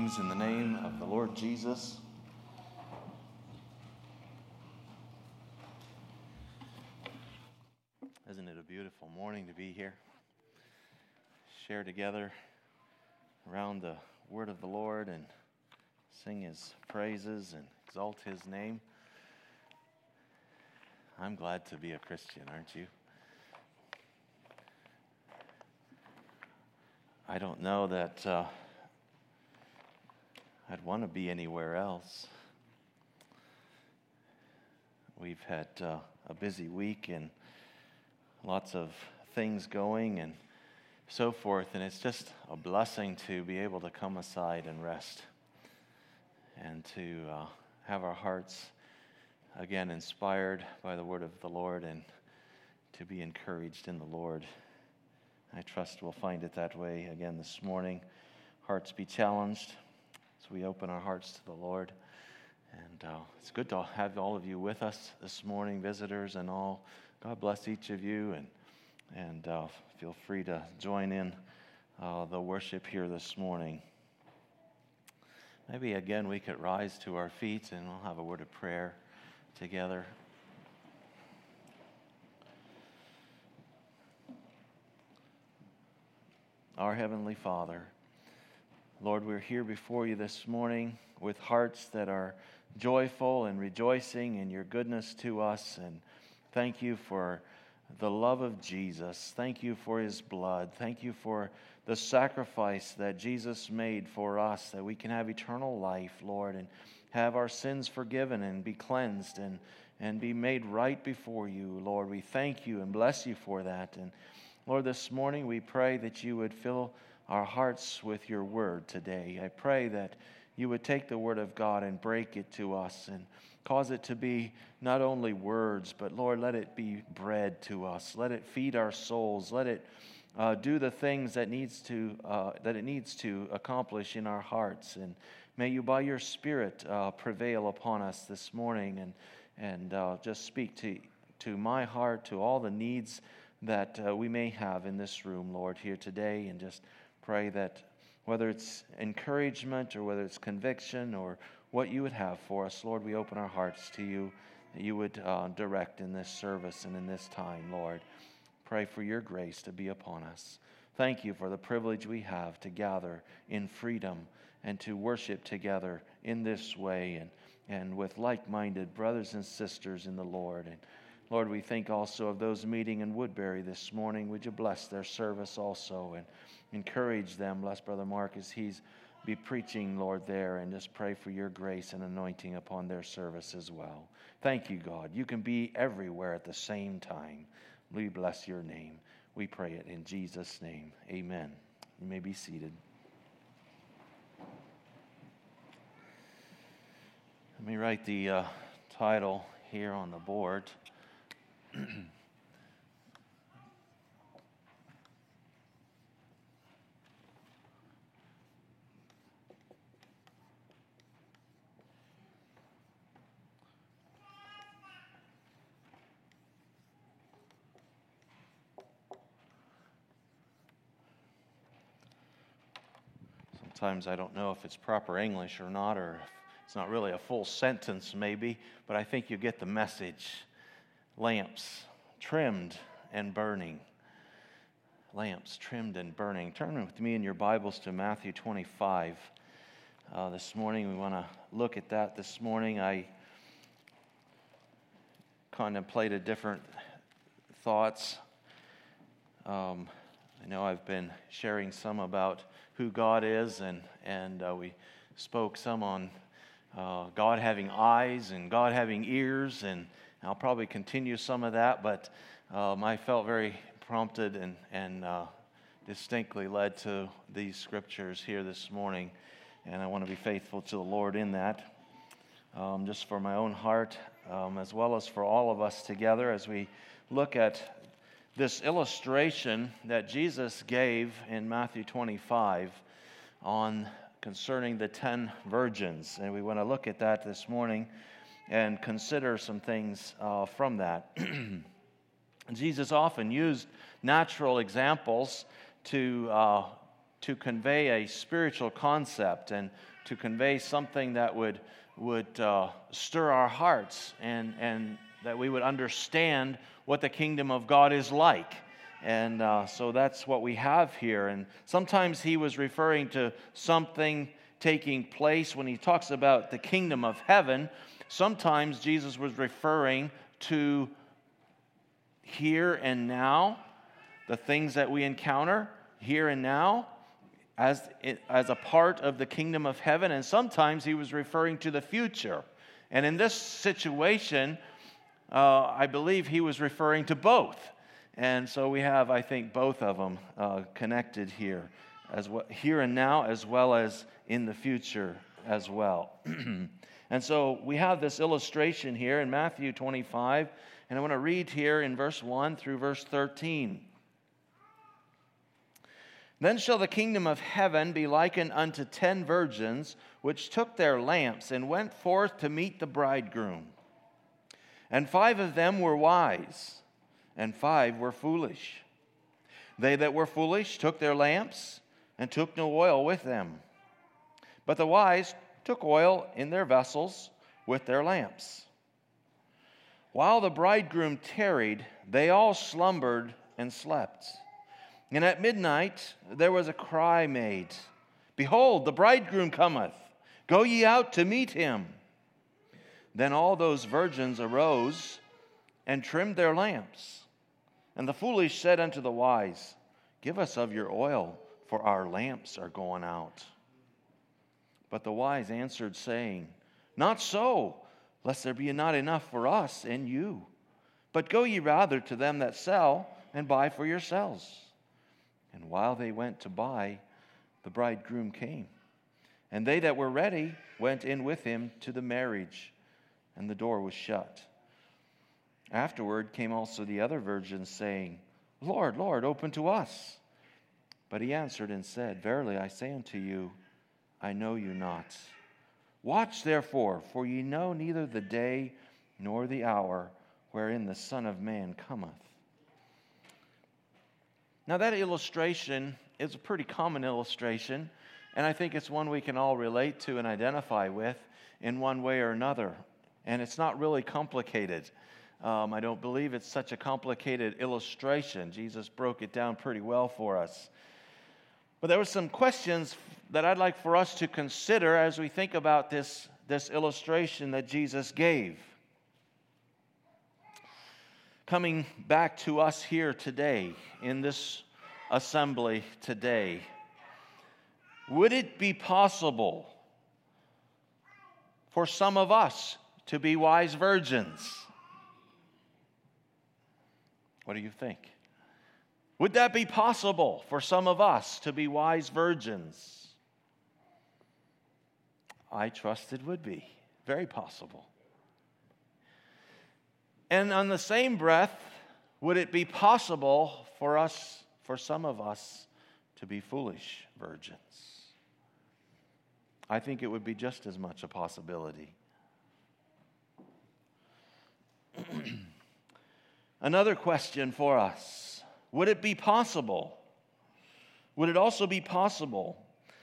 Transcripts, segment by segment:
Greetings in the name of the Lord Jesus. Isn't it a beautiful morning to be here? Share together around the word of the Lord and sing His praises and exalt His name. I'm glad to be a Christian, aren't you? I don't know that I'd want to be anywhere else. We've had a busy week and lots of things going and so forth, and it's just a blessing to be able to come aside and rest and to have our hearts again inspired by the word of the Lord and to be encouraged in the Lord. I trust we'll find it that way again this morning. Hearts be challenged as we open our hearts to the Lord. And it's good to have all of you with us this morning, visitors and all. God bless each of you, and feel free to join in the worship here this morning. Maybe again we could rise to our feet and we'll have a word of prayer together. Our Heavenly Father, Lord, we're here before you this morning with hearts that are joyful and rejoicing in your goodness to us, and thank you for the love of Jesus. Thank you for His blood. Thank you for the sacrifice that Jesus made for us, that we can have eternal life, Lord, and have our sins forgiven and be cleansed and be made right before you, Lord. We thank you and bless you for that. And Lord, this morning we pray that you would fill our hearts with your word today. I pray that you would take the word of God and break it to us and cause it to be not only words, but Lord, let it be bread to us. Let it feed our souls. Let it do the things that it needs to accomplish in our hearts. And may you, by your Spirit, prevail upon us this morning and just speak to my heart, to all the needs that we may have in this room, Lord, here today, and just pray that whether it's encouragement or whether it's conviction or what you would have for us, Lord, we open our hearts to you, that you would direct in this service and in this time, Lord. Pray for your grace to be upon us. Thank you for the privilege we have to gather in freedom and to worship together in this way and with like-minded brothers and sisters in the Lord. And Lord, we think also of those meeting in Woodbury this morning. Would you bless their service also and encourage them. Bless Brother Mark as he's be preaching, Lord, there, and just pray for your grace and anointing upon their service as well. Thank you, God. You can be everywhere at the same time. We bless your name. We pray it in Jesus' name. Amen. You may be seated. Let me write the title here on the board. Sometimes I don't know if it's proper English or not, or if it's not really a full sentence maybe, but I think you get the message. Lamps trimmed and burning. Lamps trimmed and burning. Turn with me in your Bibles to Matthew 25. This morning we want to look at that this morning. I contemplated different thoughts. I know I've been sharing some about who God is, and we spoke some on God having eyes and God having ears, and I'll probably continue some of that, but I felt very prompted and distinctly led to these scriptures here this morning, and I want to be faithful to the Lord in that, just for my own heart, as well as for all of us together as we look at this illustration that Jesus gave in Matthew 25 concerning the 10 virgins, and we want to look at that this morning and consider some things from that. Jesus often used natural examples to to convey a spiritual concept and to convey something that would stir our hearts and that we would understand what the kingdom of God is like. And so that's what we have here. And sometimes he was referring to something taking place when he talks about the kingdom of heaven. Sometimes Jesus was referring to here and now, the things that we encounter here and now as a part of the kingdom of heaven. And sometimes he was referring to the future. And in this situation, I believe he was referring to both. And so we have, I think, both of them connected here, as well, here and now, as well as in the future as well. And so we have this illustration here in Matthew 25, and I want to read here in verse 1 through verse 13. Then shall the kingdom of heaven be likened unto 10 virgins, which took their lamps and went forth to meet the bridegroom. And 5 of them were wise, and 5 were foolish. They that were foolish took their lamps, and took no oil with them. But the wise took oil in their vessels with their lamps. While the bridegroom tarried, they all slumbered and slept. And at midnight there was a cry made, Behold, the bridegroom cometh. Go ye out to meet him. Then all those virgins arose and trimmed their lamps. And the foolish said unto the wise, Give us of your oil, for our lamps are going out. But the wise answered, saying, Not so, lest there be not enough for us and you. But go ye rather to them that sell, and buy for yourselves. And while they went to buy, the bridegroom came. And they that were ready went in with him to the marriage, and the door was shut. Afterward came also the other virgins, saying, Lord, Lord, open to us. But he answered and said, Verily I say unto you, I know you not. Watch therefore, for ye know neither the day nor the hour wherein the Son of Man cometh. Now that illustration is a pretty common illustration, and I think it's one we can all relate to and identify with in one way or another. And it's not really complicated. I don't believe it's such a complicated illustration. Jesus broke it down pretty well for us. But there were some questions that I'd like for us to consider as we think about this illustration that Jesus gave. Coming back to us here today, in this assembly today, would it be possible for some of us to be wise virgins? What do you think? Would that be possible for some of us to be wise virgins? I trust it would be. Very possible. And on the same breath, would it be possible for some of us, to be foolish virgins? I think it would be just as much a possibility. Another question for us. Would it be possible? Would it also be possible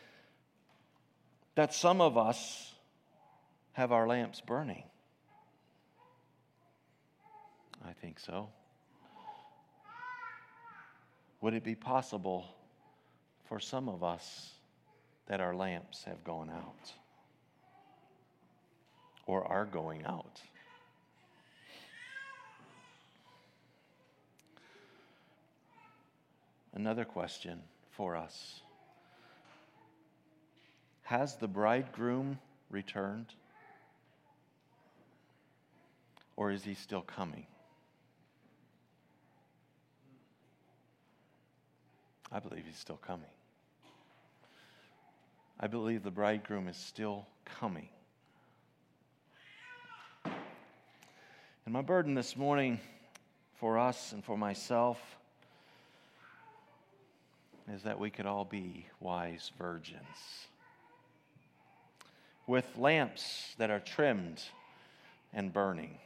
that some of us have our lamps burning? I think so. Would it be possible for some of us that our lamps have gone out or are going out? Another question for us. Has the bridegroom returned? Or is he still coming? I believe he's still coming. I believe the bridegroom is still coming. And my burden this morning for us and for myself is that we could all be wise virgins with lamps that are trimmed and burning.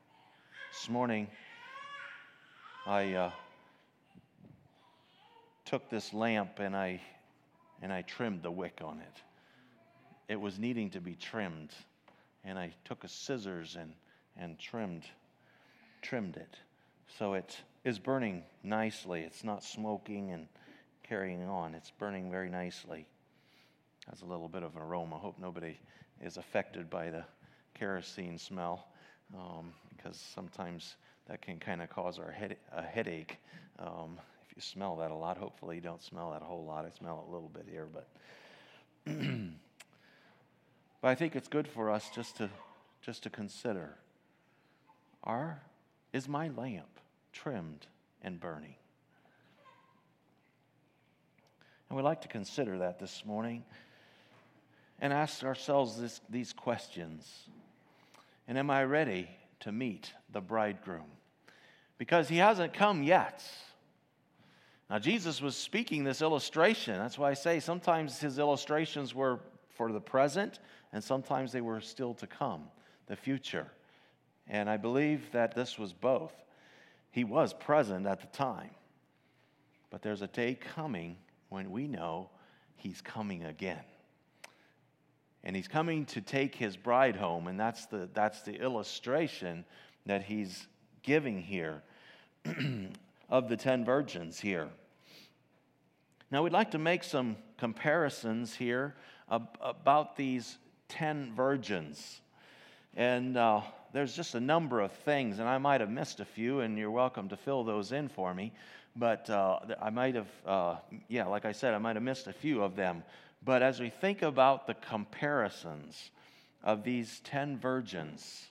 This morning, I took this lamp and I trimmed the wick on it. It was needing to be trimmed, and I took a scissors and trimmed it. So it is burning nicely. It's not smoking and carrying on. It's burning very nicely. Has a little bit of an aroma. Hope nobody is affected by the kerosene smell, because sometimes that can kind of cause a headache. If you smell that a lot, hopefully you don't smell that a whole lot. I smell it a little bit here, but but I think it's good for us just to consider: is my lamp trimmed and burning? And we'd like to consider that this morning and ask ourselves these questions. And am I ready to meet the bridegroom? Because he hasn't come yet. Now, Jesus was speaking this illustration. That's why I say sometimes his illustrations were for the present, and sometimes they were still to come, the future. And I believe that this was both. He was present at the time, but there's a day coming when we know he's coming again. And he's coming to take his bride home, and that's the illustration that he's giving here of the 10 virgins here. Now, we'd like to make some comparisons here about these 10 virgins. And there's just a number of things, and I might have missed a few, and you're welcome to fill those in for me. But I might have, like I said, I might have missed a few of them. But as we think about the comparisons of these 10 virgins,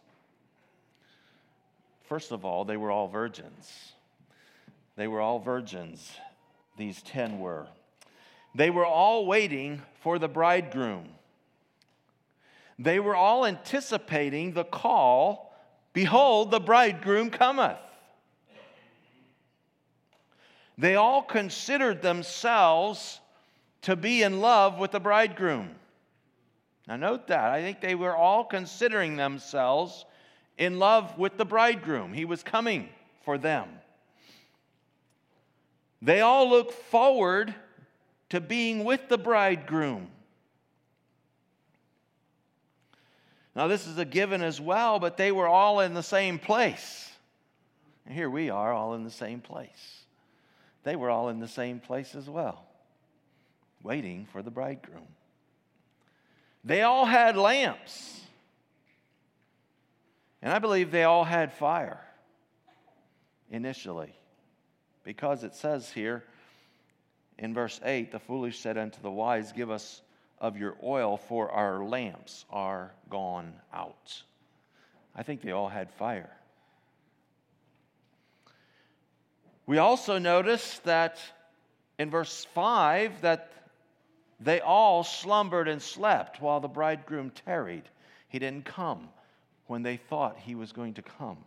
first of all, they were all virgins. They were all virgins, these 10 were. They were all waiting for the bridegroom. They were all anticipating the call, "Behold, the bridegroom cometh." They all considered themselves to be in love with the bridegroom. Now note that. I think they were all considering themselves in love with the bridegroom. He was coming for them. They all looked forward to being with the bridegroom. Now this is a given as well, but they were all in the same place. And here we are all in the same place. They were all in the same place as well, waiting for the bridegroom. They all had lamps. And I believe they all had fire initially. Because it says here in verse 8, the foolish said unto the wise, "Give us of your oil, for our lamps are gone out." I think they all had fire. We also notice that in verse 5 that they all slumbered and slept while the bridegroom tarried. He didn't come when they thought he was going to come.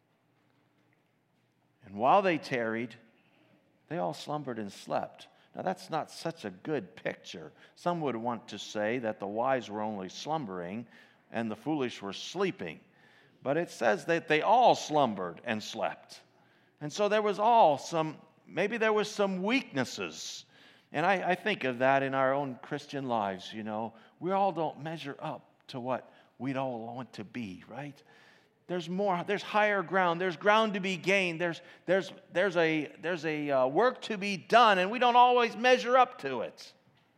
And while they tarried, they all slumbered and slept. Now that's not such a good picture. Some would want to say that the wise were only slumbering and the foolish were sleeping. But it says that they all slumbered and slept. And so there was maybe there was some weaknesses. And I think of that in our own Christian lives, We all don't measure up to what we'd all want to be, right? There's more, there's higher ground, there's ground to be gained, there's a work to be done, and we don't always measure up to it.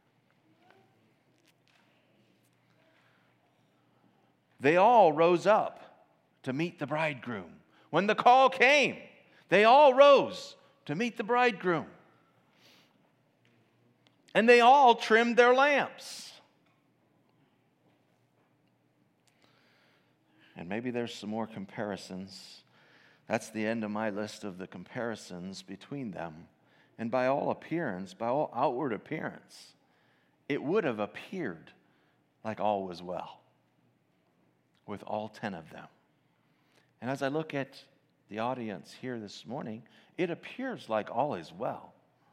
They all rose up to meet the bridegroom. When the call came, they all rose to meet the bridegroom. And they all trimmed their lamps. And maybe there's some more comparisons. That's the end of my list of the comparisons between them. And by all appearance, by all outward appearance, it would have appeared like all was well with all 10 of them. And as I look at the audience here this morning, it appears like all is well.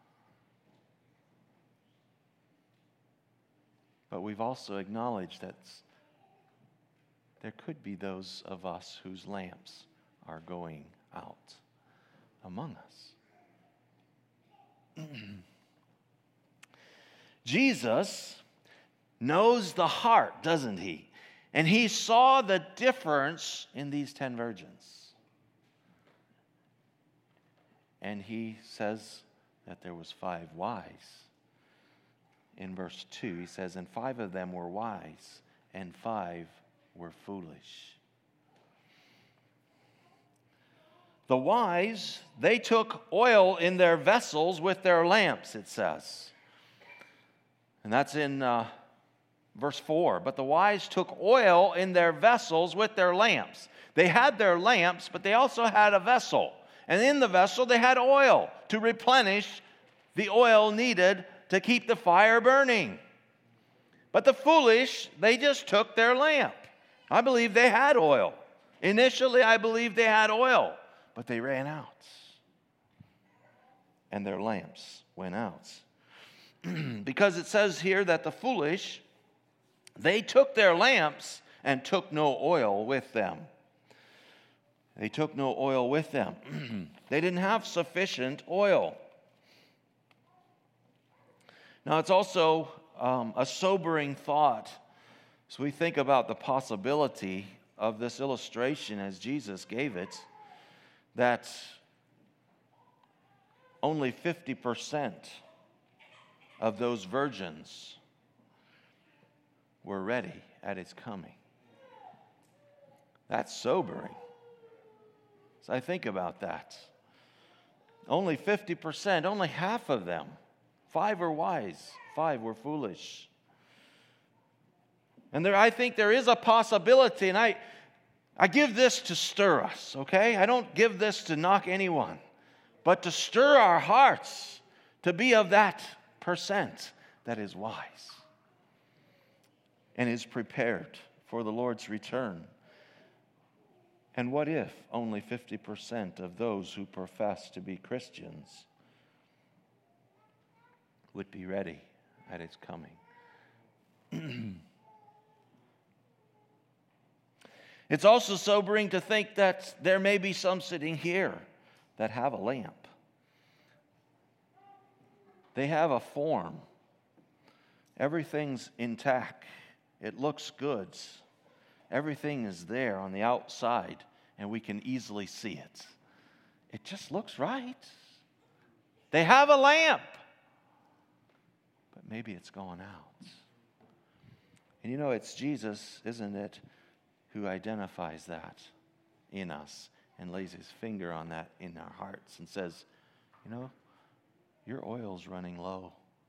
But we've also acknowledged that there could be those of us whose lamps are going out among us. Jesus knows the heart, doesn't he? And he saw the difference in these 10 virgins. And he says that there was 5 wise. In verse 2, he says, and 5 of them were wise, and 5 were foolish. The wise, they took oil in their vessels with their lamps, it says. And that's in verse 4. But the wise took oil in their vessels with their lamps. They had their lamps, but they also had a vessel. And in the vessel, they had oil to replenish the oil needed to keep the fire burning. But the foolish, they just took their lamp. I believe they had oil. Initially, I believe they had oil, but they ran out. And their lamps went out. Because it says here that the foolish, they took their lamps and took no oil with them. They took no oil with them. They didn't have sufficient oil. Now, it's also a sobering thought as we think about the possibility of this illustration as Jesus gave it, that only 50% of those virgins were ready at his coming. That's sobering. So I think about that. Only 50%, only half of them. 5 were wise, 5 were foolish. And I think there is a possibility, and I give this to stir us, okay? I don't give this to knock anyone, but to stir our hearts to be of that percent that is wise and is prepared for the Lord's return. And what if only 50% of those who profess to be Christians would be ready at his coming? It's also sobering to think that there may be some sitting here that have a lamp. They have a form. Everything's intact. It looks good. Everything is there on the outside, and we can easily see it. It just looks right. They have a lamp, but maybe it's gone out. And you know, it's Jesus, isn't it, who identifies that in us and lays his finger on that in our hearts and says, you know, your oil's running low.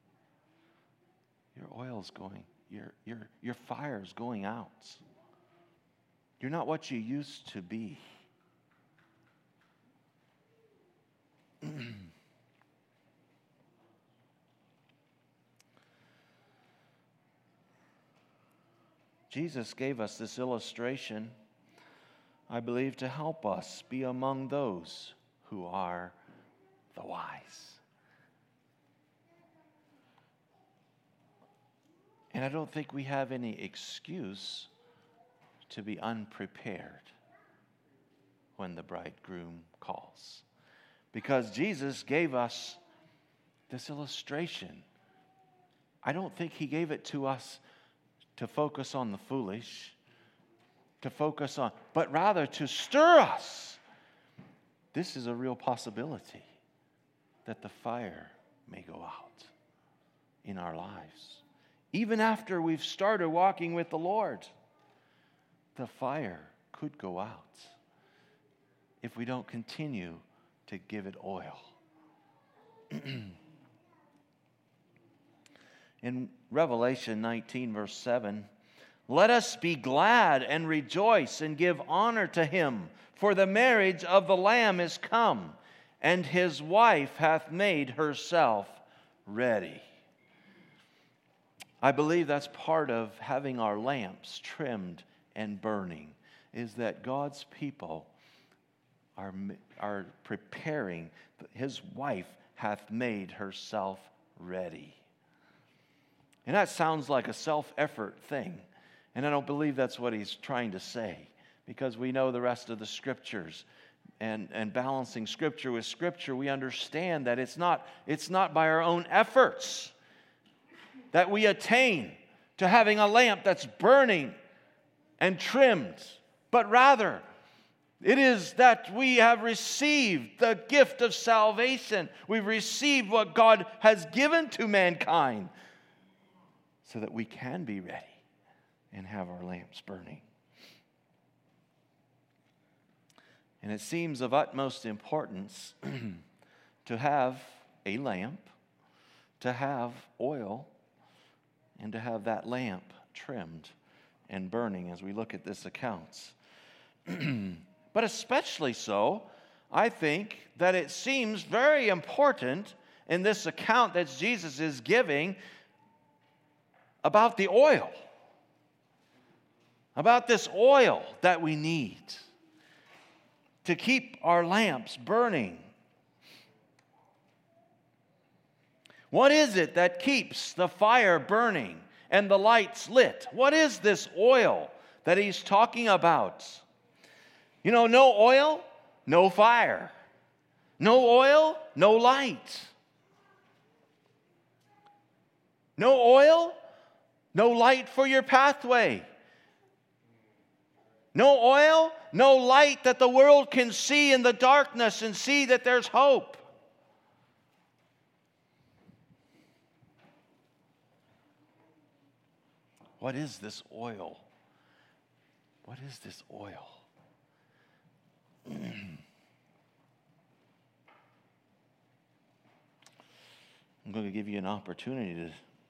Your oil's going, your fire's going out. You're not what you used to be. Jesus gave us this illustration, I believe, to help us be among those who are the wise. And I don't think we have any excuse to be unprepared when the bridegroom calls. Because Jesus gave us this illustration. I don't think he gave it to us to focus on the foolish, but rather to stir us. This is a real possibility that the fire may go out in our lives. Even after we've started walking with the Lord, the fire could go out if we don't continue to give it oil. In Revelation 19, verse 7, let us be glad and rejoice and give honor to him, for the marriage of the Lamb is come, and his wife hath made herself ready. I believe that's part of having our lamps trimmed and burning, is that God's people are preparing. His wife hath made herself ready. And that sounds like a self-effort thing. And I don't believe that's what he's trying to say, because we know the rest of the scriptures. And balancing scripture with scripture, we understand that it's not by our own efforts that we attain to having a lamp that's burning and trimmed, but rather it is that we have received the gift of salvation. We've received what God has given to mankind so that we can be ready and have our lamps burning. And it seems of utmost importance to have a lamp, to have oil, and to have that lamp trimmed and burning as we look at this account. But especially so, I think that it seems very important in this account that Jesus is giving about the oil, about this oil that we need to keep our lamps burning. What is it that keeps the fire burning and the lights lit? What is this oil that he's talking about? You know, no oil, no fire. No oil, no light. No oil, no light for your pathway. No oil, no light that the world can see in the darkness and see that there's hope. What is this oil? What is this oil? I'm going to give you an opportunity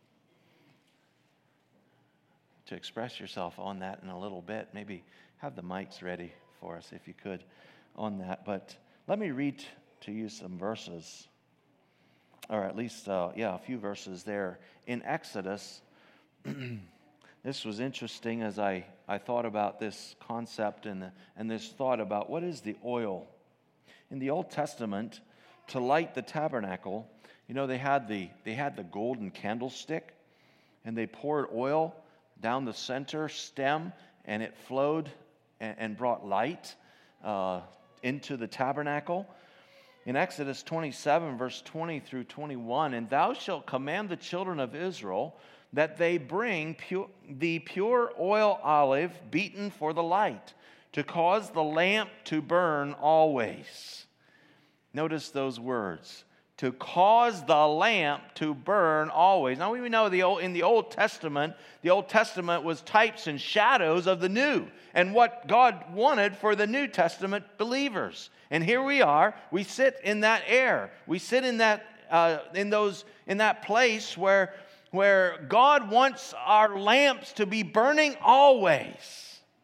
to express yourself on that in a little bit. Maybe have the mics ready for us if you could on that. But let me read to you some verses, or at least, a few verses there in Exodus. This was interesting as I thought about this concept and this thought about what is the oil. In the Old Testament, to light the tabernacle, you know, they had the golden candlestick, and they poured oil down the center stem, and it flowed and brought light into the tabernacle. In Exodus 27, verse 20 through 21, "And thou shalt command the children of Israel that they bring the pure oil olive beaten for the light, to cause the lamp to burn always." Notice those words. To cause the lamp to burn always. Now we know in the Old Testament was types and shadows of the New and what God wanted for the New Testament believers. And here we are. We sit in that air. We sit in that place where God wants our lamps to be burning always.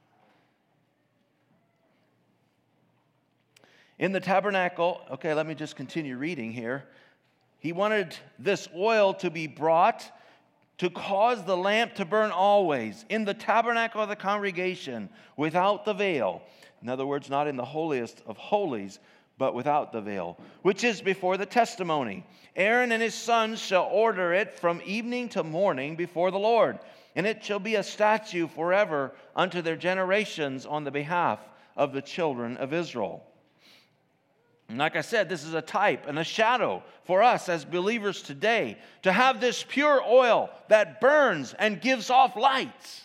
In the tabernacle, okay, let me just continue reading here. He wanted this oil to be brought to cause the lamp to burn always in the tabernacle of the congregation without the veil. In other words, not in the holiest of holies, but without the veil, which is before the testimony. Aaron and his sons shall order it from evening to morning before the Lord, and it shall be a statute forever unto their generations on the behalf of the children of Israel. And like I said, this is a type and a shadow for us as believers today to have this pure oil that burns and gives off light.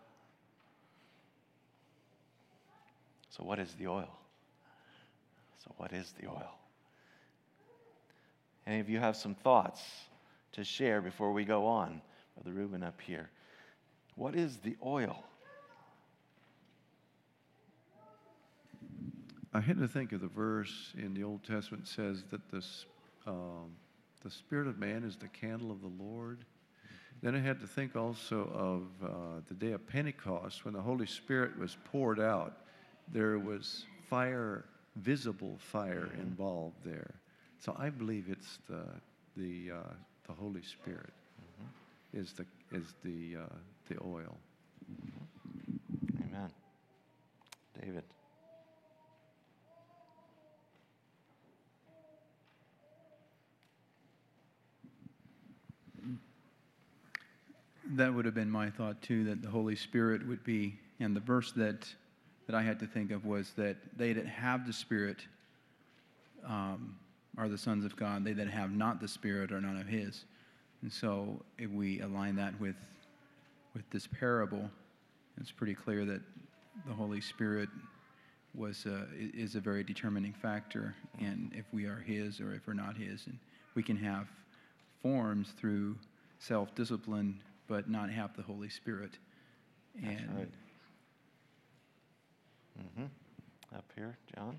So what is the oil? What is the oil? Any of you have some thoughts to share before we go on? Brother Reuben up here. What is the oil? I had to think of the verse in the Old Testament that says that the spirit of man is the candle of the Lord. Then I had to think also of the day of Pentecost when the Holy Spirit was poured out. There was fire, visible fire involved there. So I believe it's the Holy Spirit is the oil. Amen. David. That would have been my thought too, that the Holy Spirit would be, and the verse that I had to think of was that they that have the Spirit are the sons of God. They that have not the Spirit are none of His. And so if we align that with this parable, it's pretty clear that the Holy Spirit is a very determining factor in if we are His or if we're not His. And we can have forms through self-discipline, but not have the Holy Spirit. That's And right. Up here, John.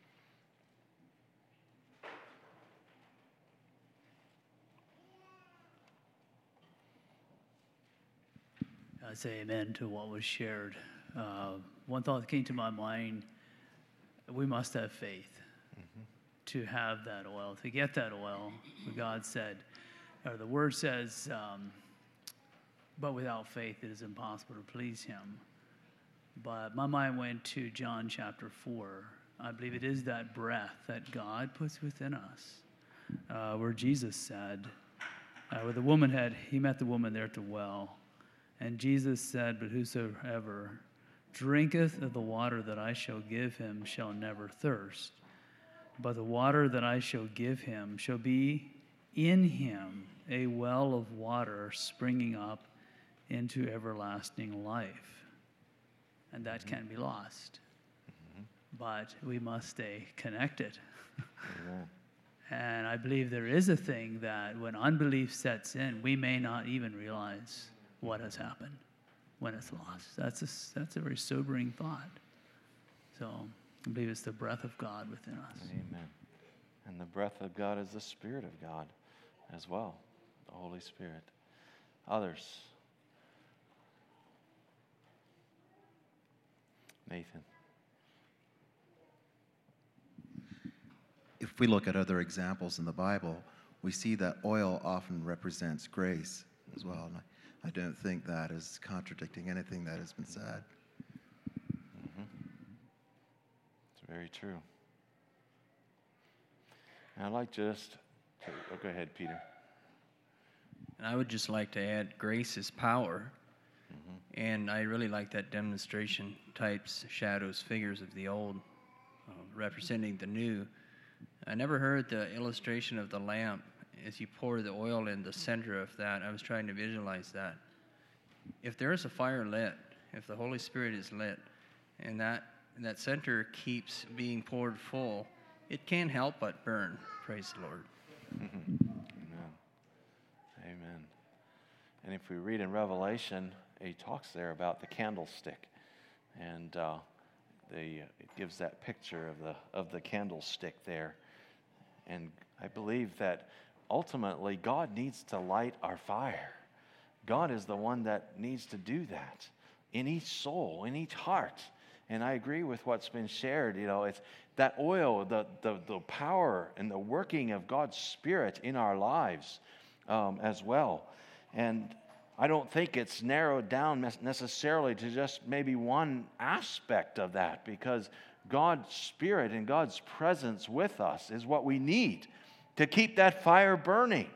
I say amen to what was shared. One thought that came to my mind, we must have faith to have that oil, to get that oil. God said, or the Word says, but without faith it is impossible to please Him. But my mind went to John chapter 4. I believe it is that breath that God puts within us, where Jesus said, where the woman he met the woman there at the well. And Jesus said, but whosoever drinketh of the water that I shall give him shall never thirst. But the water that I shall give him shall be in him a well of water springing up into everlasting life. And that can't be lost. But we must stay connected. Amen. And I believe there is a thing that when unbelief sets in, we may not even realize what has happened when it's lost. That's a very sobering thought. So I believe it's the breath of God within us. Amen. And the breath of God is the Spirit of God as well, the Holy Spirit. Others. Nathan. If we look at other examples in the Bible, we see that oil often represents grace as well. And I don't think that is contradicting anything that has been said. It's very true. And I'd like go ahead, Peter. And I would just like to add, grace is power. And I really like that demonstration, types, shadows, figures of the old representing the new. I never heard the illustration of the lamp as you pour the oil in the center of that. I was trying to visualize that. If there is a fire lit, if the Holy Spirit is lit, and that center keeps being poured full, it can't help but burn. Praise the Lord. Amen. Amen. And if we read in Revelation, he talks there about the candlestick, and it gives that picture of the candlestick there. And I believe that ultimately God needs to light our fire. God is the one that needs to do that in each soul, in each heart. And I agree with what's been shared. It's that oil, the power and the working of God's Spirit in our lives as well. And I don't think it's narrowed down necessarily to just maybe one aspect of that, because God's Spirit and God's presence with us is what we need to keep that fire burning.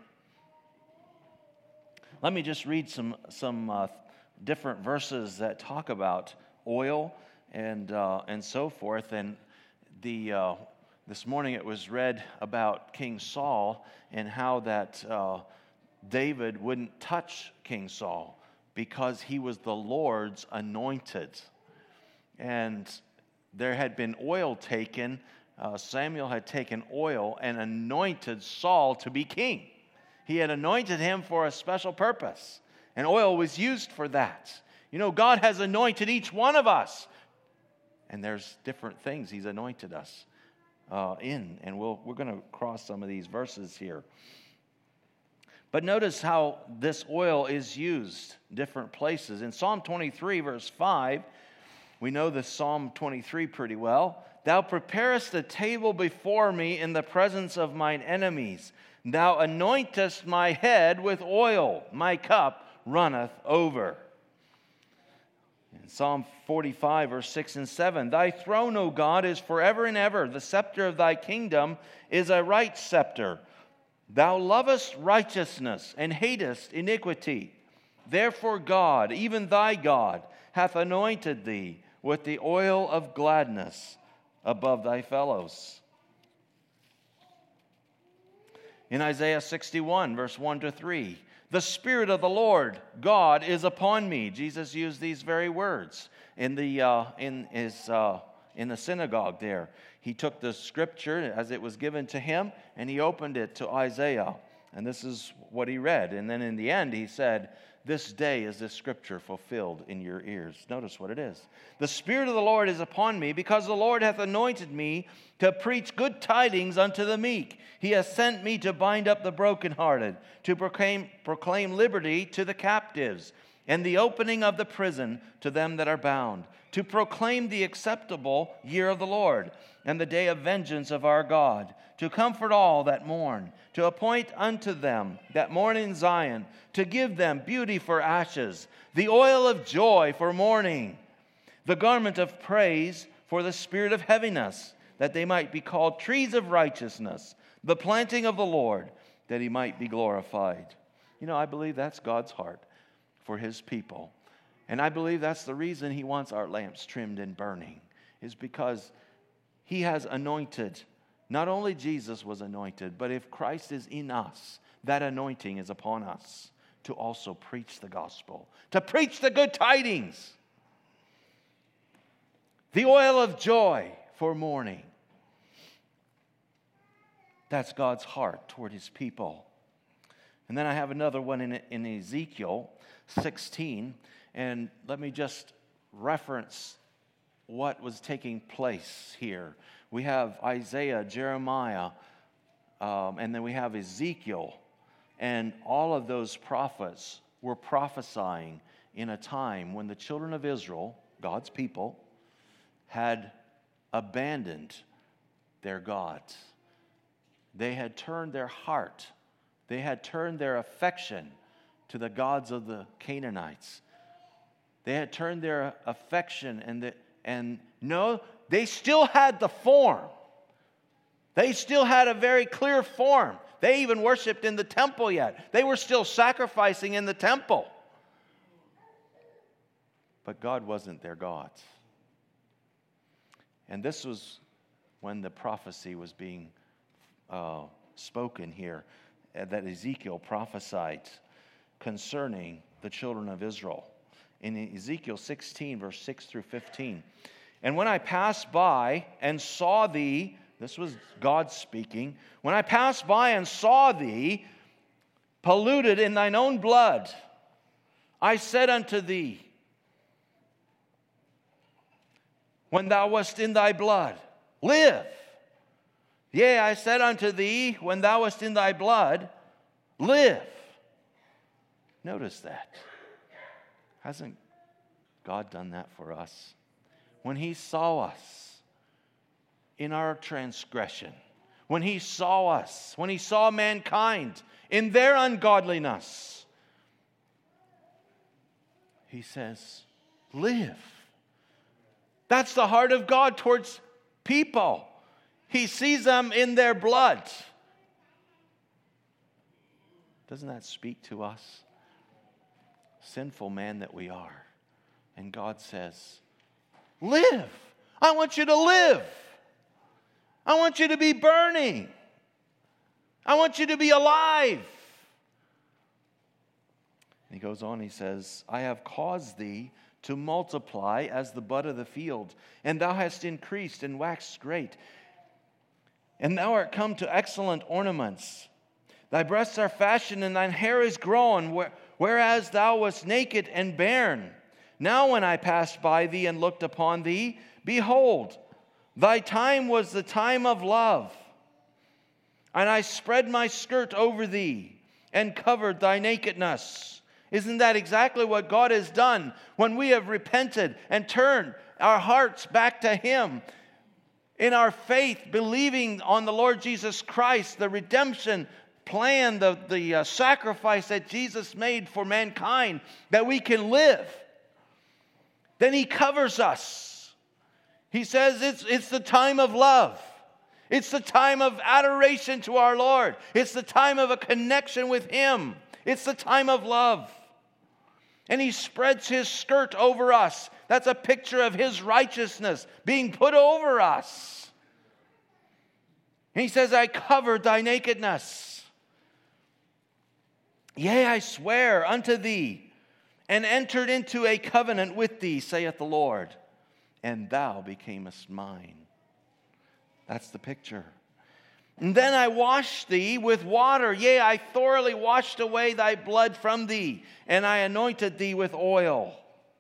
Let me just read some different verses that talk about oil and so forth. And this morning it was read about King Saul and how that David wouldn't touch King Saul because he was the Lord's anointed. And there had been oil taken. Samuel had taken oil and anointed Saul to be king. He had anointed him for a special purpose, and oil was used for that. God has anointed each one of us, and there's different things He's anointed us in, and we're going to cross some of these verses here. But notice how this oil is used in different places. In Psalm 23, verse 5, we know the Psalm 23 pretty well. Thou preparest a table before me in the presence of mine enemies. Thou anointest my head with oil. My cup runneth over. In Psalm 45, verse 6 and 7, Thy throne, O God, is forever and ever. The scepter of Thy kingdom is a right scepter. Thou lovest righteousness and hatest iniquity. Therefore God, even Thy God, hath anointed Thee with the oil of gladness above Thy fellows. In Isaiah 61, verse 1 to 3, The Spirit of the Lord God is upon me. Jesus used these very words in the synagogue there. He took the scripture as it was given to him, and he opened it to Isaiah. And this is what he read. And then in the end, he said, "This day is this scripture fulfilled in your ears." Notice what it is. "The Spirit of the Lord is upon me, because the Lord hath anointed me to preach good tidings unto the meek. He hath sent me to bind up the brokenhearted, to proclaim liberty to the captives, and the opening of the prison to them that are bound, to proclaim the acceptable year of the Lord, and the day of vengeance of our God, to comfort all that mourn, to appoint unto them that mourn in Zion, to give them beauty for ashes, the oil of joy for mourning, the garment of praise for the spirit of heaviness, that they might be called trees of righteousness, the planting of the Lord, that he might be glorified." You know, I believe that's God's heart for his people. And I believe that's the reason he wants our lamps trimmed and burning, is because he has anointed. Not only Jesus was anointed, but if Christ is in us, that anointing is upon us to also preach the gospel, to preach the good tidings. The oil of joy for mourning. That's God's heart toward his people. And then I have another one in Ezekiel 16. And let me just reference what was taking place here. We have Isaiah, Jeremiah, and then we have Ezekiel. And all of those prophets were prophesying in a time when the children of Israel, God's people, had abandoned their gods. They had turned their heart, they had turned their affection to the gods of the Canaanites. They had turned their affection and no, they still had the form. They still had a very clear form. They even worshiped in the temple yet. They were still sacrificing in the temple. But God wasn't their God. And this was when the prophecy was being spoken here, that Ezekiel prophesied concerning the children of Israel. In Ezekiel 16, verse 6 through 15. "And when I passed by and saw thee," this was God speaking, "when I passed by and saw thee polluted in thine own blood, I said unto thee, when thou wast in thy blood, live. Yea, I said unto thee, when thou wast in thy blood, live." Notice that. Hasn't God done that for us? When he saw us in our transgression, when he saw us, when he saw mankind in their ungodliness, he says, live. That's the heart of God towards people. He sees them in their blood. Doesn't that speak to us? Sinful man that we are. And God says, live. I want you to live. I want you to be burning. I want you to be alive. And he goes on, he says, "I have caused thee to multiply as the bud of the field, and thou hast increased and waxed great. And thou art come to excellent ornaments. Thy breasts are fashioned, and thine hair is grown, whereas thou wast naked and barren. Now when I passed by thee and looked upon thee, behold, thy time was the time of love. And I spread my skirt over thee and covered thy nakedness." Isn't that exactly what God has done when we have repented and turned our hearts back to him in our faith, believing on the Lord Jesus Christ, the redemption plan, the sacrifice that Jesus made for mankind, that we can live? Then he covers us. He says it's the time of love. It's the time of adoration to our Lord. It's the time of a connection with him. It's the time of love. And he spreads his skirt over us. That's a picture of his righteousness being put over us. And he says, "I covered thy nakedness." Yea, I swear unto thee, and entered into a covenant with thee, saith the Lord, and thou becamest mine. That's the picture. And then I washed thee with water. Yea, I thoroughly washed away thy blood from thee, and I anointed thee with oil.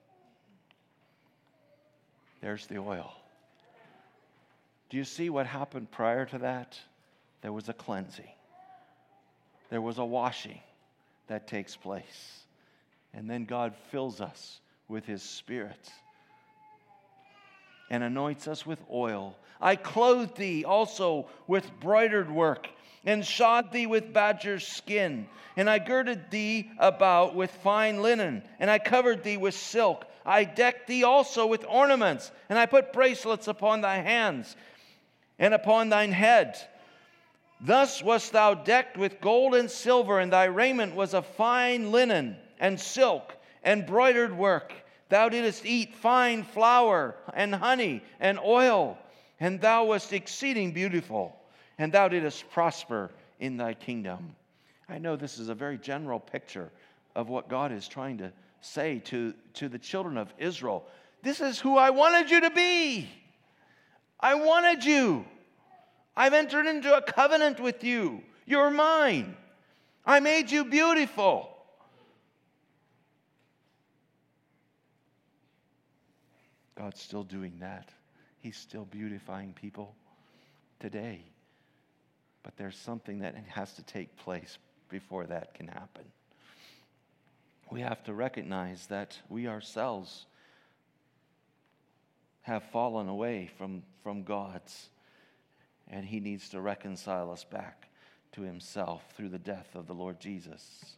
There's the oil. Do you see what happened prior to that? There was a cleansing. There was a washing that takes place. And then God fills us with His Spirit and anoints us with oil. I clothed thee also with broidered work, and shod thee with badger's skin. And I girded thee about with fine linen, and I covered thee with silk. I decked thee also with ornaments, and I put bracelets upon thy hands and upon thine head. Thus wast thou decked with gold and silver, and thy raiment was of fine linen and silk and broidered work. Thou didst eat fine flour and honey and oil, and thou wast exceeding beautiful, and thou didst prosper in thy kingdom. I know this is a very general picture of what God is trying to say to the children of Israel. This is who I wanted you to be. I wanted you. I've entered into a covenant with you. You're mine. I made you beautiful. God's still doing that. He's still beautifying people today. But there's something that has to take place before that can happen. We have to recognize that we ourselves have fallen away from God's, and He needs to reconcile us back to Himself through the death of the Lord Jesus.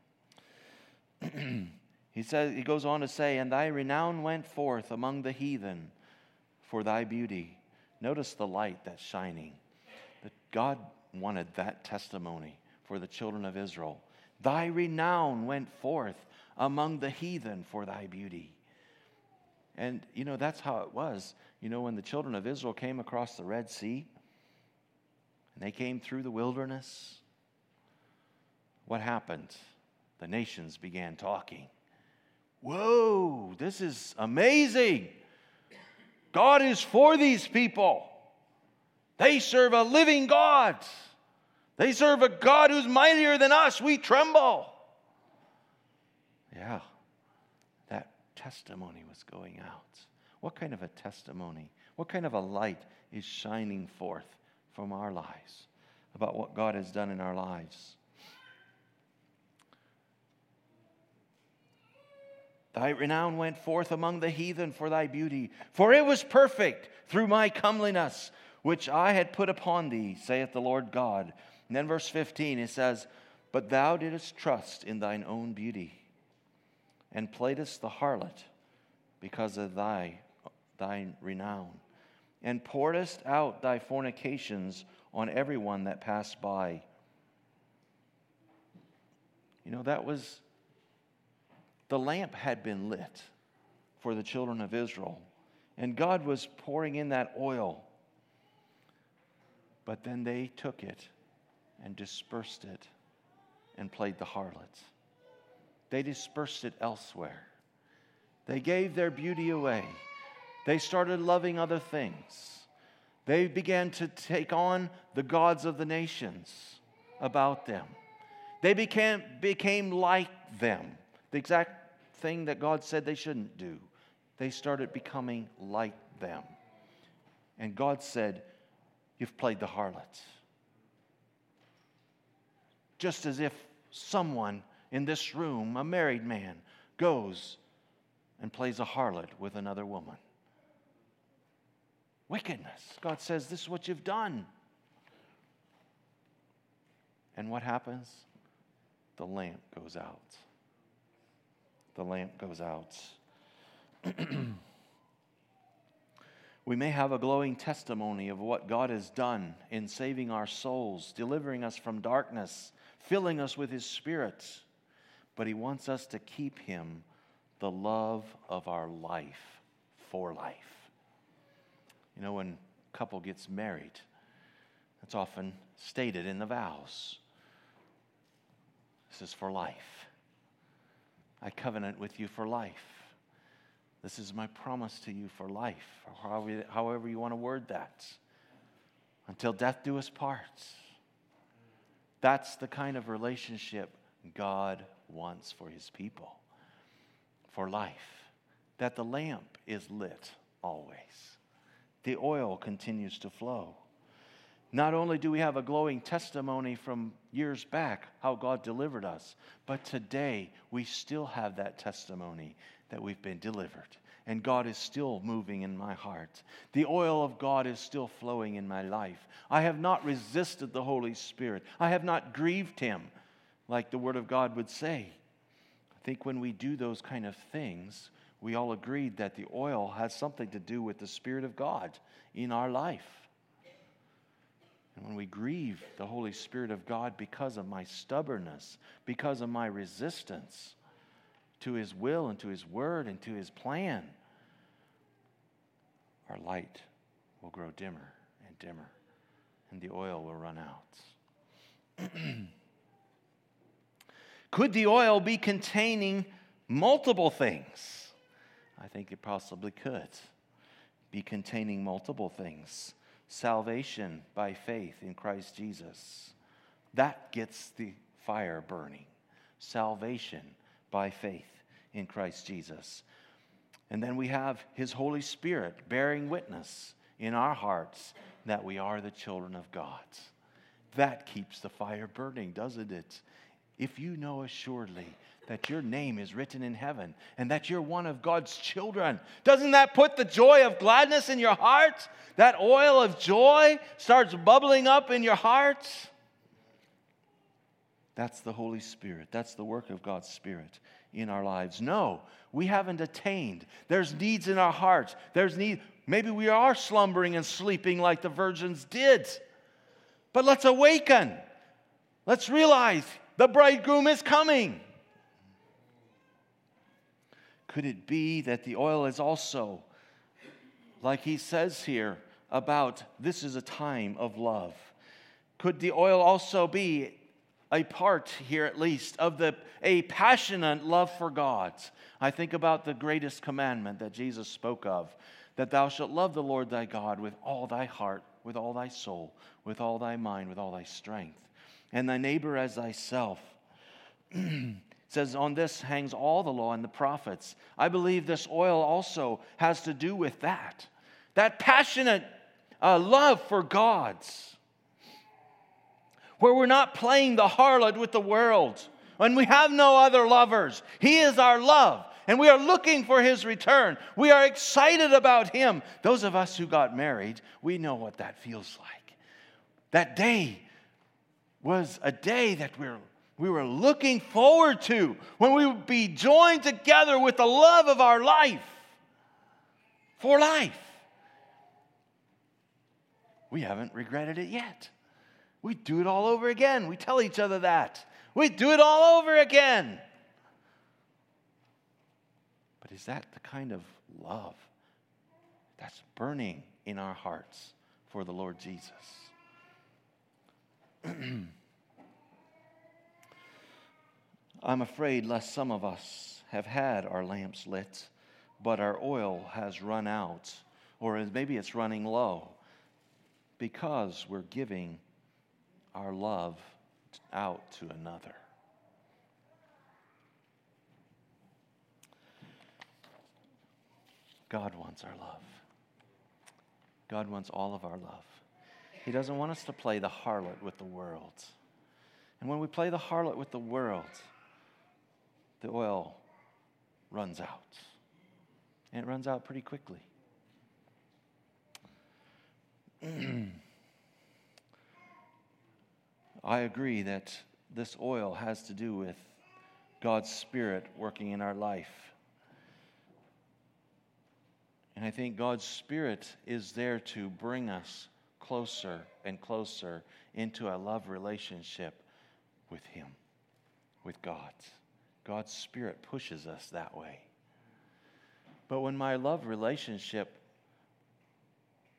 He goes on to say, and thy renown went forth among the heathen for thy beauty. Notice the light that's shining. That God wanted that testimony for the children of Israel. Thy renown went forth among the heathen for thy beauty. And, that's how it was. When the children of Israel came across the Red Sea, and they came through the wilderness, what happened? The nations began talking. Whoa, this is amazing. God is for these people. They serve a living God. They serve a God who's mightier than us. We tremble. Yeah, that testimony was going out. What kind of a testimony? What kind of a light is shining forth from our lives about what God has done in our lives? Thy renown went forth among the heathen for thy beauty, for it was perfect through my comeliness, which I had put upon thee, saith the Lord God. And then verse 15, it says, but thou didst trust in thine own beauty, and playedst the harlot because of thine renown, and pouredst out thy fornications on everyone that passed by. That was... The lamp had been lit for the children of Israel, and God was pouring in that oil. But then they took it and dispersed it and played the harlot. They dispersed it elsewhere. They gave their beauty away. They started loving other things. They began to take on the gods of the nations about them. They became like them. The exact thing that God said they shouldn't do. They started becoming like them. And God said, you've played the harlot. Just as if someone in this room, a married man, goes and plays a harlot with another woman. Wickedness. God says, this is what you've done. And what happens? The lamp goes out. The lamp goes out. We may have a glowing testimony of what God has done in saving our souls, delivering us from darkness, filling us with His Spirit. But He wants us to keep Him the love of our life for life. When a couple gets married, that's often stated in the vows. This is for life. I covenant with you for life. This is my promise to you for life, or however you want to word that. Until death do us part. That's the kind of relationship God wants for his people. For life. That the lamp is lit always. The oil continues to flow. Not only do we have a glowing testimony from years back how God delivered us, but today we still have that testimony that we've been delivered. And God is still moving in my heart. The oil of God is still flowing in my life. I have not resisted the Holy Spirit. I have not grieved him, like the Word of God would say. I think when we do those kind of things, we all agreed that the oil has something to do with the Spirit of God in our life. And when we grieve the Holy Spirit of God because of my stubbornness, because of my resistance to his will and to his word and to his plan, our light will grow dimmer and dimmer, and the oil will run out. Could the oil be containing multiple things? I think it possibly could be containing multiple things. Salvation by faith in Christ Jesus. That gets the fire burning. Salvation by faith in Christ Jesus. And then we have his Holy Spirit bearing witness in our hearts that we are the children of God. That keeps the fire burning, doesn't it? If you know assuredly that your name is written in heaven and that you're one of God's children, doesn't that put the joy of gladness in your heart? That oil of joy starts bubbling up in your heart. That's the Holy Spirit. That's the work of God's Spirit in our lives. No, we haven't attained. There's needs in our hearts. There's need. Maybe we are slumbering and sleeping like the virgins did. But let's awaken. Let's realize the bridegroom is coming. Could it be that the oil is also, like he says here, about this is a time of love? Could the oil also be a part here at least of a passionate love for God? I think about the greatest commandment that Jesus spoke of, that thou shalt love the Lord thy God with all thy heart, with all thy soul, with all thy mind, with all thy strength, and thy neighbor as thyself. It says, on this hangs all the law and the prophets. I believe this oil also has to do with that. That passionate love for God's. Where we're not playing the harlot with the world. When we have no other lovers. He is our love. And we are looking for his return. We are excited about him. Those of us who got married, we know what that feels like. That day was a day that we were looking forward to, when we would be joined together with the love of our life. For life. We haven't regretted it yet. We do it all over again. We tell each other that. We do it all over again. But is that the kind of love that's burning in our hearts for the Lord Jesus? I'm afraid lest some of us have had our lamps lit, but our oil has run out, or maybe it's running low, because we're giving our love out to another. God wants our love. God wants all of our love. He doesn't want us to play the harlot with the world. And when we play the harlot with the world, the oil runs out. And it runs out pretty quickly. I agree that this oil has to do with God's Spirit working in our life. And I think God's Spirit is there to bring us closer and closer into a love relationship with him, with God. God's Spirit pushes us that way. But when my love relationship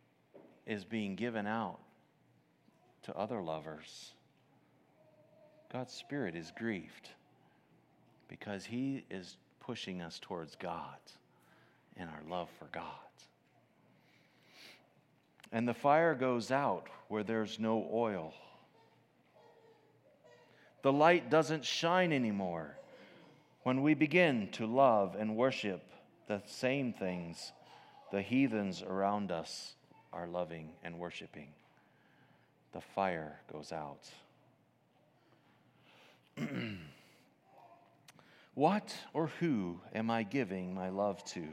is being given out to other lovers, God's Spirit is grieved because He is pushing us towards God and our love for God. And the fire goes out where there's no oil. The light doesn't shine anymore when we begin to love and worship the same things the heathens around us are loving and worshiping. The fire goes out. What or who am I giving my love to?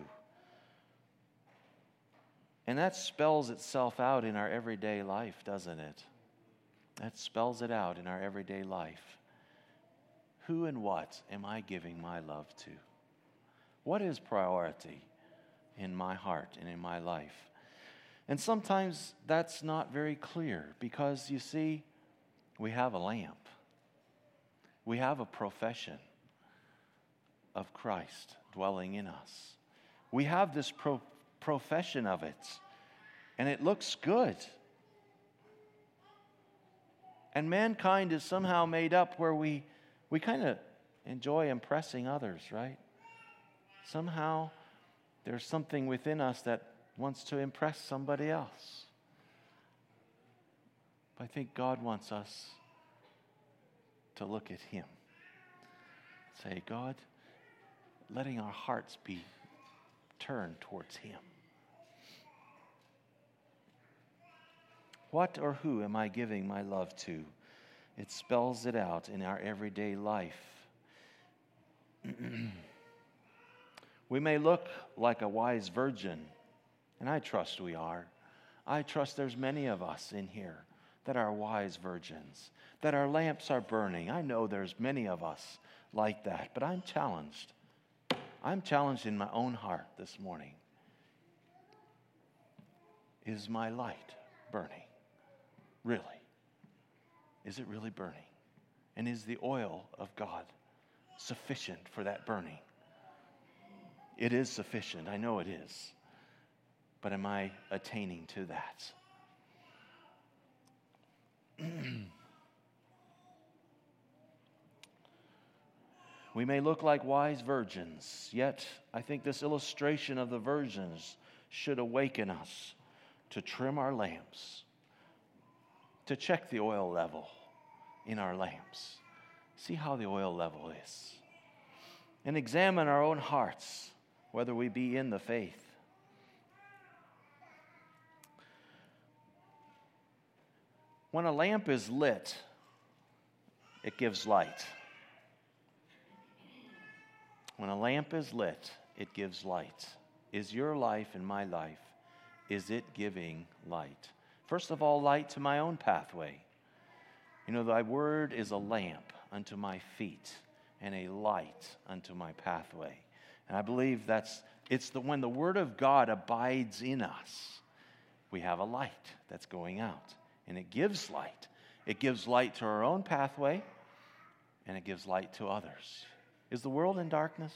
And that spells itself out in our everyday life, doesn't it? That spells it out in our everyday life. Who and what am I giving my love to? What is priority in my heart and in my life? And sometimes that's not very clear because, you see, we have a lamp. We have a profession of Christ dwelling in us. We have this profession of it, and it looks good. And mankind is somehow made up where we kind of enjoy impressing others, right? Somehow there's something within us that wants to impress somebody else. But I think God wants us to look at Him. Say, God, letting our hearts be turned towards Him. What or who am I giving my love to? It spells it out in our everyday life. We may look like a wise virgin, and I trust we are. I trust there's many of us in here that are wise virgins, that our lamps are burning. I know there's many of us like that, but I'm challenged. I'm challenged in my own heart this morning. Is my light burning? Really? Is it really burning? And is the oil of God sufficient for that burning? It is sufficient. I know it is. But am I attaining to that? We may look like wise virgins, yet I think this illustration of the virgins should awaken us to trim our lamps, to check the oil level in our lamps, see how the oil level is, and examine our own hearts, whether we be in the faith. When a lamp is lit, it gives light. When a lamp is lit, it gives light. Is your life and my life, is it giving light? First of all, light to my own pathway. You know, thy word is a lamp unto my feet and a light unto my pathway. And I believe when the word of God abides in us, we have a light that's going out. And it gives light. It gives light to our own pathway, and it gives light to others. Is the world in darkness?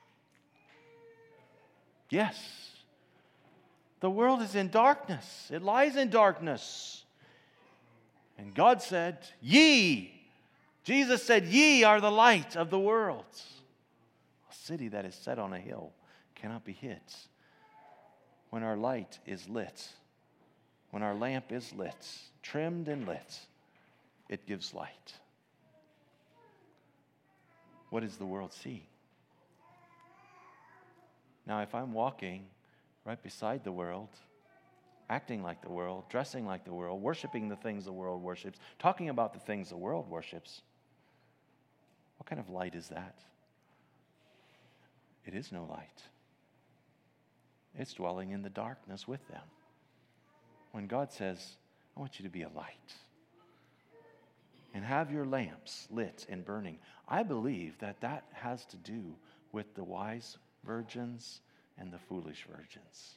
Yes. The world is in darkness. It lies in darkness. And God said, ye. Jesus said, ye are the light of the world. A city that is set on a hill cannot be hid. When our light is lit, when our lamp is lit, trimmed and lit, it gives light. What does the world see? Now, if I'm walking right beside the world, acting like the world, dressing like the world, worshiping the things the world worships, talking about the things the world worships, what kind of light is that? It is no light. It's dwelling in the darkness with them. When God says, I want you to be a light and have your lamps lit and burning, I believe that has to do with the wise virgins and the foolish virgins.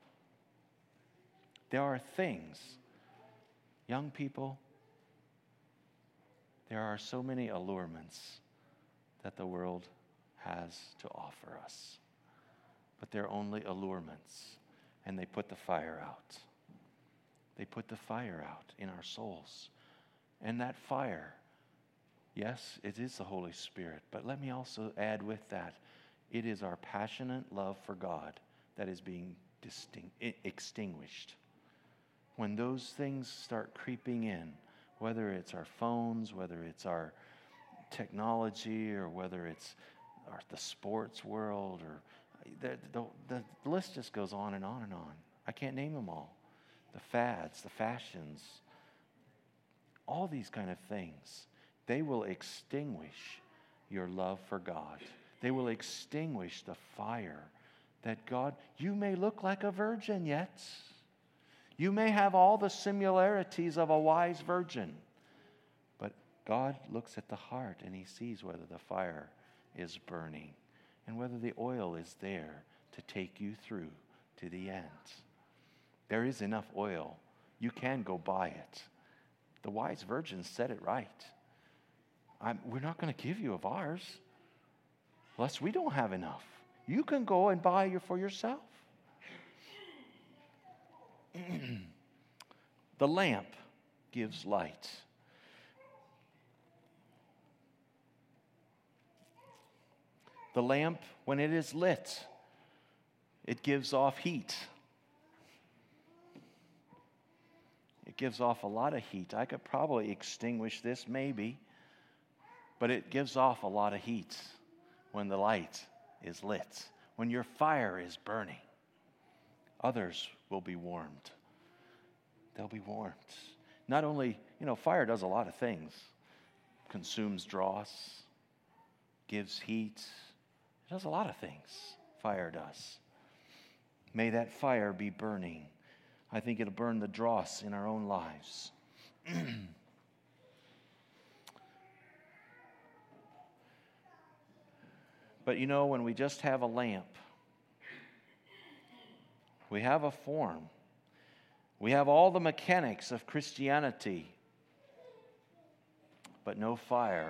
There are things, young people, there are so many allurements that the world has to offer us. But they're only allurements, and they put the fire out. They put the fire out in our souls. And that fire, Yes, it is the Holy Spirit. But let me also add with that, it is our passionate love for God that is being extinguished. When those things start creeping in, whether it's our phones, whether it's our technology, or whether it's the sports world, or the list just goes on and on and on. I can't name them all. The fads, the fashions, all these kind of things, they will extinguish your love for God. They will extinguish the fire that God, you may look like a virgin yet. You may have all the similarities of a wise virgin. But God looks at the heart and He sees whether the fire is burning and whether the oil is there to take you through to the end. There is enough oil. You can go buy it. The wise virgin said it right. We're not going to give you of ours unless we don't have enough. You can go and buy for yourself. The lamp gives light. The lamp, when it is lit, it gives off heat. It gives off a lot of heat. I could probably extinguish this maybe, but it gives off a lot of heat when the light is lit. When your fire is burning, others will be warmed. They'll be warmed. Not only, fire does a lot of things. Consumes dross, gives heat. It does a lot of things. Fire does. May that fire be burning. I think it'll burn the dross in our own lives. But when we just have a lamp, we have a form, we have all the mechanics of Christianity, but no fire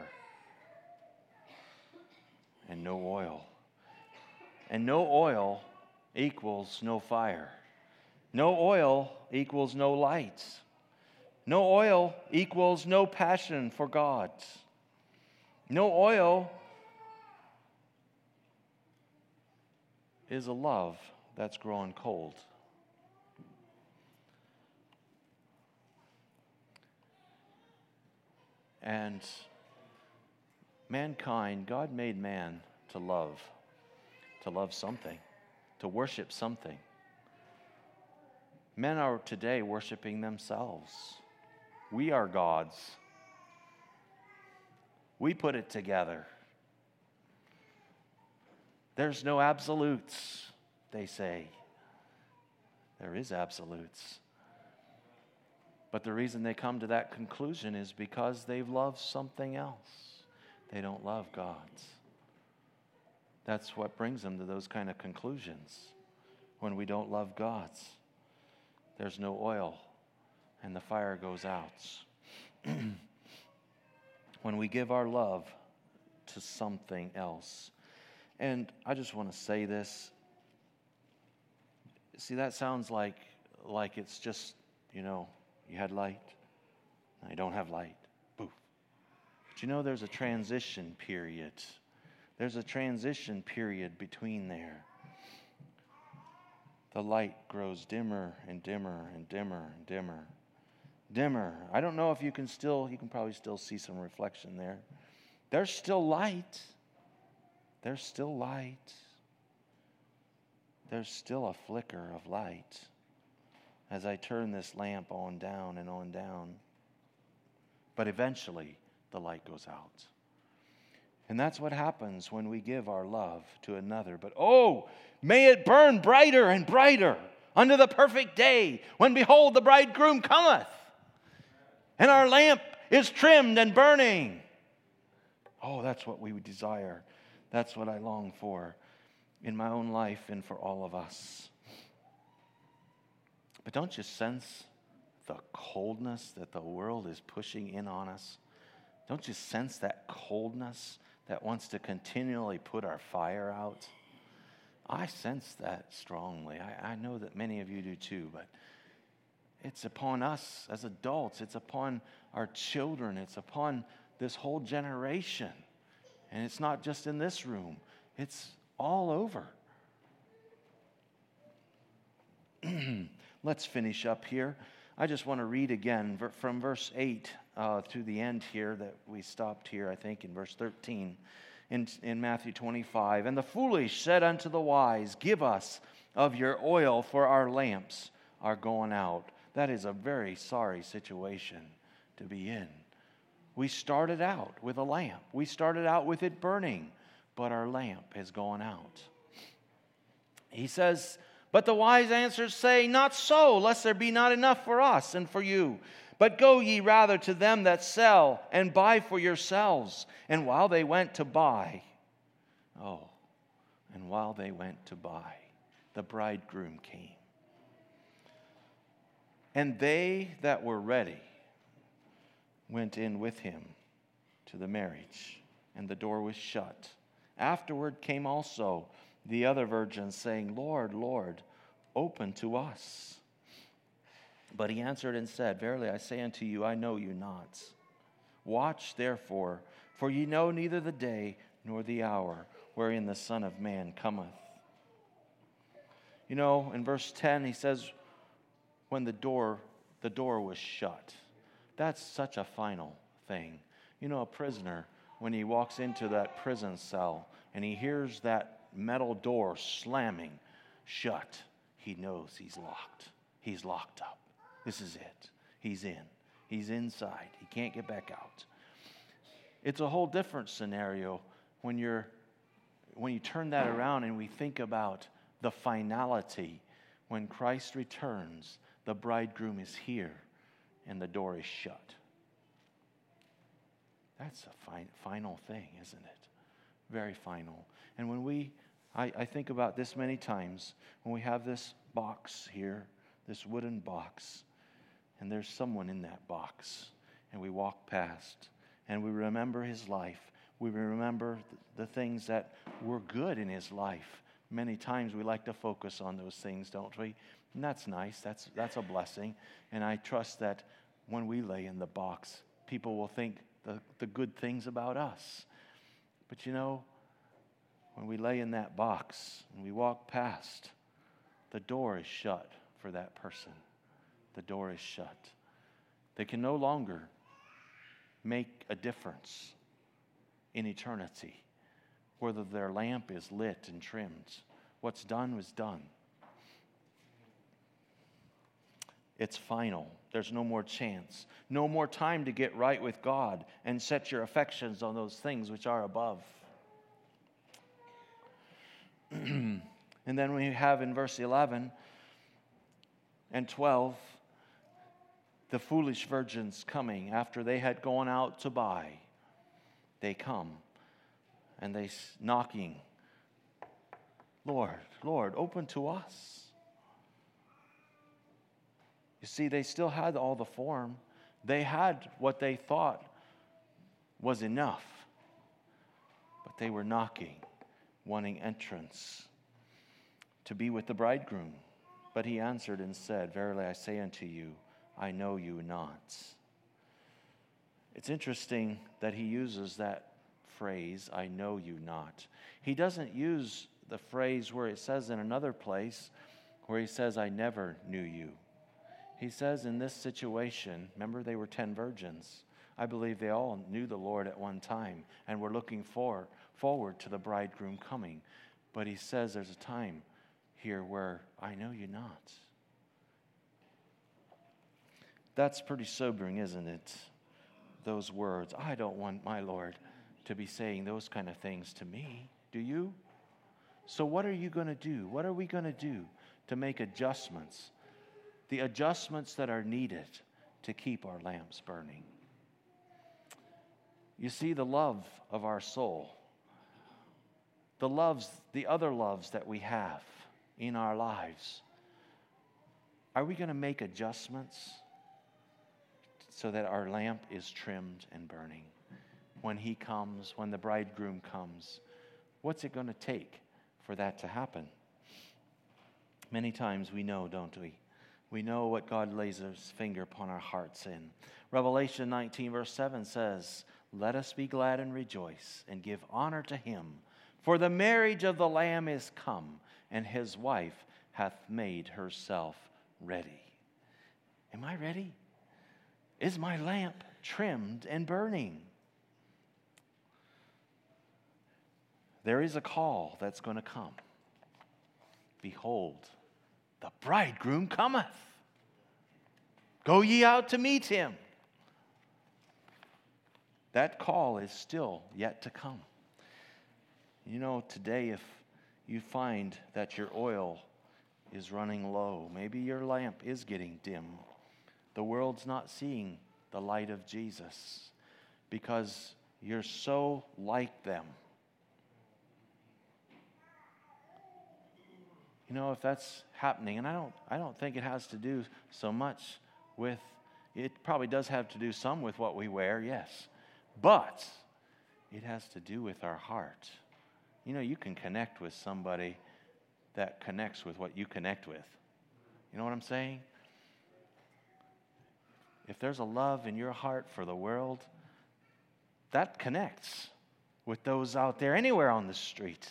and no oil. And no oil equals no fire. No oil equals no light. No oil equals no passion for God. No oil is a love that's grown cold. And mankind, God made man to love something, to worship something. Men are today worshiping themselves. We are gods. We put it together. There's no absolutes, they say. There is absolutes. But the reason they come to that conclusion is because they've loved something else. They don't love God. That's what brings them to those kind of conclusions. When we don't love God, there's no oil and the fire goes out. When we give our love to something else. And I just want to say this. See, that sounds like it's just, you had light. Now you don't have light. Boo. But there's a transition period. There's a transition period between there. The light grows dimmer and dimmer and dimmer and dimmer. Dimmer. I don't know if you can probably still see some reflection there. There's still light. There's still light. There's still a flicker of light as I turn this lamp on down and on down. But eventually, the light goes out. And that's what happens when we give our love to another. But may it burn brighter and brighter unto the perfect day, when behold, the bridegroom cometh, and our lamp is trimmed and burning. That's what we would desire. That's what I long for in my own life and for all of us. But don't you sense the coldness that the world is pushing in on us? Don't you sense that coldness that wants to continually put our fire out? I sense that strongly. I know that many of you do too, but it's upon us as adults. It's upon our children. It's upon this whole generation. And it's not just in this room, it's all over. Let's finish up here. I just want to read again from verse 8 to the end here that we stopped here, I think, in verse 13 in Matthew 25. And the foolish said unto the wise, Give us of your oil, for our lamps are going out. That is a very sorry situation to be in. We started out with a lamp. We started out with it burning, but our lamp has gone out. He says, But the wise answers say, Not so, lest there be not enough for us and for you. But go ye rather to them that sell, and buy for yourselves. And while they went to buy, the bridegroom came. And they that were ready went in with him to the marriage, and the door was shut. Afterward came also the other virgins, saying, Lord, Lord, open to us. But he answered and said, Verily I say unto you, I know you not. Watch therefore, for ye know neither the day nor the hour wherein the Son of Man cometh. You know, in verse 10 he says, when the door was shut. That's such a final thing. You know, a prisoner, when he walks into that prison cell and he hears that metal door slamming shut, he knows he's locked. He's locked up. This is it. He's in. He's inside. He can't get back out. It's a whole different scenario when you turn that around and we think about the finality. When Christ returns, the bridegroom is here and the door is shut. That's a final thing, isn't it? Very final. And when I think about this many times, when we have this box here, this wooden box, and there's someone in that box, and we walk past, and we remember his life. We remember the things that were good in his life. Many times we like to focus on those things, don't we? And that's nice. That's a blessing. And I trust that when we lay in the box, people will think the good things about us. But you know, when we lay in that box and we walk past, the door is shut for that person. The door is shut. They can no longer make a difference in eternity, whether their lamp is lit and trimmed. What's done was done. It's final. There's no more chance. No more time to get right with God and set your affections on those things which are above. And then we have in verse 11 and 12, the foolish virgins coming after they had gone out to buy. They come and they knocking. Lord, Lord, open to us. You see, they still had all the form. They had what they thought was enough. But they were knocking, wanting entrance to be with the bridegroom. But he answered and said, Verily I say unto you, I know you not. It's interesting that he uses that phrase, I know you not. He doesn't use the phrase where it says in another place, where he says, I never knew you. He says in this situation, remember they were 10 virgins. I believe they all knew the Lord at one time and were looking forward to the bridegroom coming. But he says there's a time here where I know you not. That's pretty sobering, isn't it? Those words. I don't want my Lord to be saying those kind of things to me. Do you? So what are you going to do? What are we going to do to make adjustments? The adjustments that are needed to keep our lamps burning. You see, the love of our soul, the other loves that we have in our lives, are we going to make adjustments so that our lamp is trimmed and burning? When he comes, when the bridegroom comes, what's it going to take for that to happen? Many times we know, don't we? We know what God lays his finger upon our hearts in. Revelation 19 verse 7 says, Let us be glad and rejoice and give honor to him. For the marriage of the Lamb is come, and his wife hath made herself ready. Am I ready? Is my lamp trimmed and burning? There is a call that's going to come. Behold, the bridegroom cometh. Go ye out to meet him. That call is still yet to come. You know, today if you find that your oil is running low, maybe your lamp is getting dim, the world's not seeing the light of Jesus because you're so like them. You know, if that's happening, and I don't think it has to do so much with, it probably does have to do some with what we wear, yes. But it has to do with our heart. You know, you can connect with somebody that connects with what you connect with. You know what I'm saying? If there's a love in your heart for the world, that connects with those out there anywhere on the street.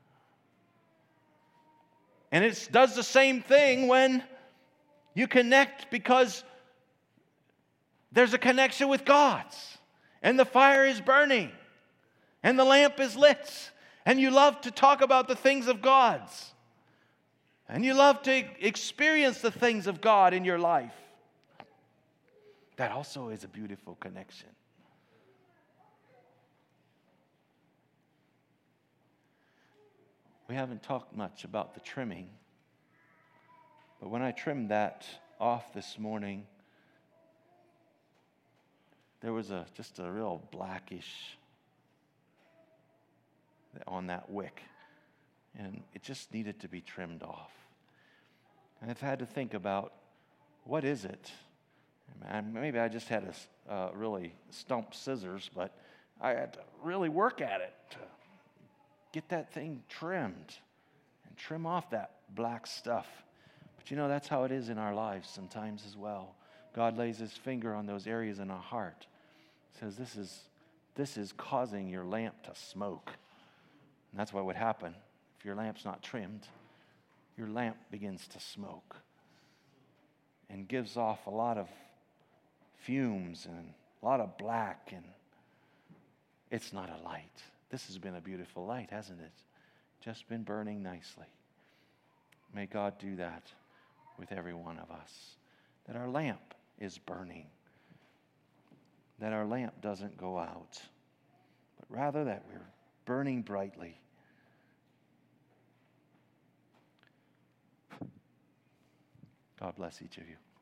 And it does the same thing when you connect because there's a connection with God's. And the fire is burning. And the lamp is lit. And you love to talk about the things of God's. And you love to experience the things of God in your life. That also is a beautiful connection. We haven't talked much about the trimming. But when I trimmed that off this morning, there was just a real blackish on that wick. And it just needed to be trimmed off. And I've had to think about, what is it? Maybe I just had a really stump scissors, but I had to really work at it to get that thing trimmed and trim off that black stuff. But you know, that's how it is in our lives sometimes as well. God lays his finger on those areas in our heart. Says, this is causing your lamp to smoke. And that's what would happen if your lamp's not trimmed. Your lamp begins to smoke and gives off a lot of fumes and a lot of black, and it's not a light. This has been a beautiful light, hasn't it? Just been burning nicely. May God do that with every one of us. That our lamp is burning. That our lamp doesn't go out. But rather that we're burning brightly. God bless each of you.